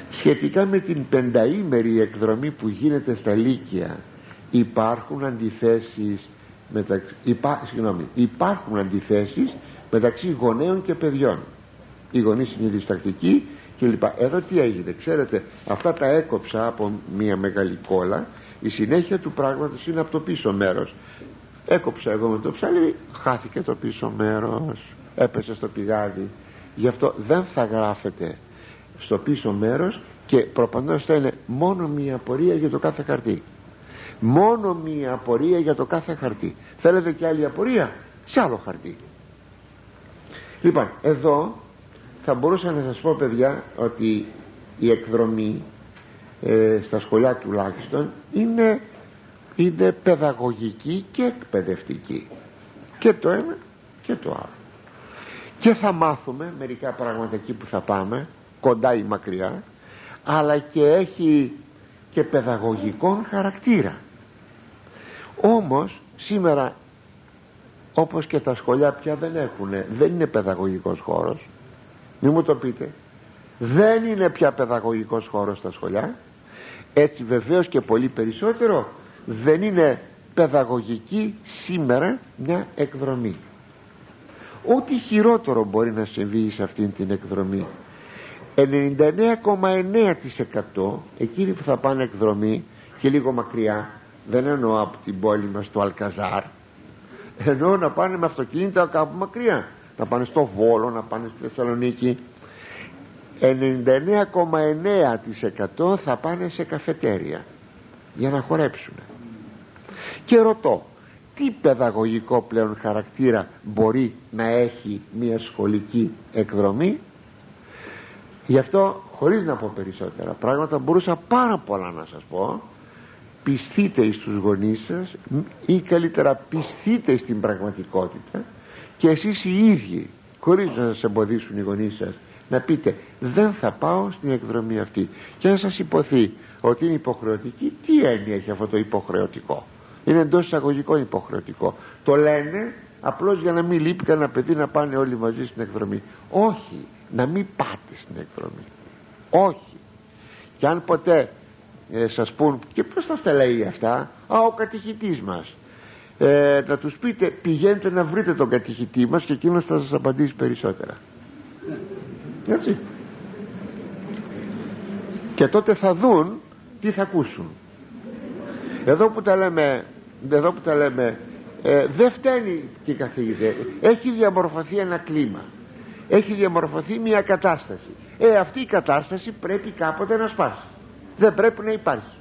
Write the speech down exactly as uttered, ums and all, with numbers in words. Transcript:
σχετικά με την πενταήμερη εκδρομή που γίνεται στα Λύκεια, υπάρχουν αντιθέσεις μεταξύ, υπά, συγγνώμη, υπάρχουν αντιθέσεις μεταξύ γονέων και παιδιών. Οι γονείς είναι διστακτικοί κλπ. Εδώ τι έγινε, ξέρετε, αυτά τα έκοψα από μια μεγάλη κόλλα. Η συνέχεια του πράγματος είναι από το πίσω μέρος. Έκοψα εγώ με το ψάρι, χάθηκε το πίσω μέρος, έπεσε στο πηγάδι. Γι' αυτό δεν θα γράφετε στο πίσω μέρος, και προπαντός θα είναι μόνο μία απορία για το κάθε χαρτί. Μόνο μία απορία για το κάθε χαρτί. Θέλετε και άλλη απορία, σε άλλο χαρτί. Λοιπόν, εδώ θα μπορούσα να σας πω, παιδιά, ότι η εκδρομή ε, στα σχολιά τουλάχιστον είναι, είναι παιδαγωγική και εκπαιδευτική, και το ένα και το άλλο. Και θα μάθουμε μερικά πράγματα εκεί που θα πάμε, κοντά ή μακριά, αλλά και έχει και παιδαγωγικό χαρακτήρα. Όμως σήμερα, όπως και τα σχολιά πια δεν έχουν, δεν είναι παιδαγωγικός χώρος. Μη μου το πείτε, δεν είναι πια παιδαγωγικός χώρος στα σχολιά. Έτσι βεβαίως και πολύ περισσότερο δεν είναι παιδαγωγική σήμερα μια εκδρομή. Ό,τι χειρότερο μπορεί να συμβεί σε αυτήν την εκδρομή, ενενήντα εννέα κόμμα εννέα τοις εκατό εκείνοι που θα πάνε εκδρομή και λίγο μακριά, δεν εννοώ από την πόλη μας το Αλκαζάρ, εννοώ να πάνε με αυτοκίνητα κάπου μακριά, να πάνε στο Βόλο, να πάνε στη Θεσσαλονίκη, ενενήντα εννέα κόμμα εννέα τοις εκατό θα πάνε σε καφετέρια για να χορέψουν. Και ρωτώ, τι παιδαγωγικό πλέον χαρακτήρα μπορεί να έχει μια σχολική εκδρομή? Γι' αυτό, χωρίς να πω περισσότερα πράγματα, μπορούσα πάρα πολλά να σας πω. Πιστείτε εις τους γονείς σας, ή καλύτερα πιστείτε στην πραγματικότητα, και εσείς οι ίδιοι, χωρίς να σας εμποδίσουν οι γονείς σας, να πείτε δεν θα πάω στην εκδρομή αυτή. Και αν σας υποθεί ότι είναι υποχρεωτική, τι έννοια έχει αυτό το υποχρεωτικό? Είναι εντός εισαγωγικών υποχρεωτικό. Το λένε απλώς για να μην λείπει κανένα παιδί, να πάνε όλοι μαζί στην εκδρομή. Όχι, να μην πάτε στην εκδρομή. Όχι. Και αν ποτέ ε, σας πούν, και ποιος θα τα λέει αυτά? Α, ο κατηχητής μας. ε, Να τους πείτε, πηγαίνετε να βρείτε τον κατηχητή μας και εκείνος θα σας απαντήσει περισσότερα. Έτσι. Και τότε θα δουν τι θα ακούσουν. Εδώ που τα λέμε, εδώ που τα λέμε ε, δεν φταίνει και καθηγητέ. Έχει διαμορφωθεί ένα κλίμα, έχει διαμορφωθεί μια κατάσταση. Ε, αυτή η κατάσταση πρέπει κάποτε να σπάσει. Δεν πρέπει να υπάρχει.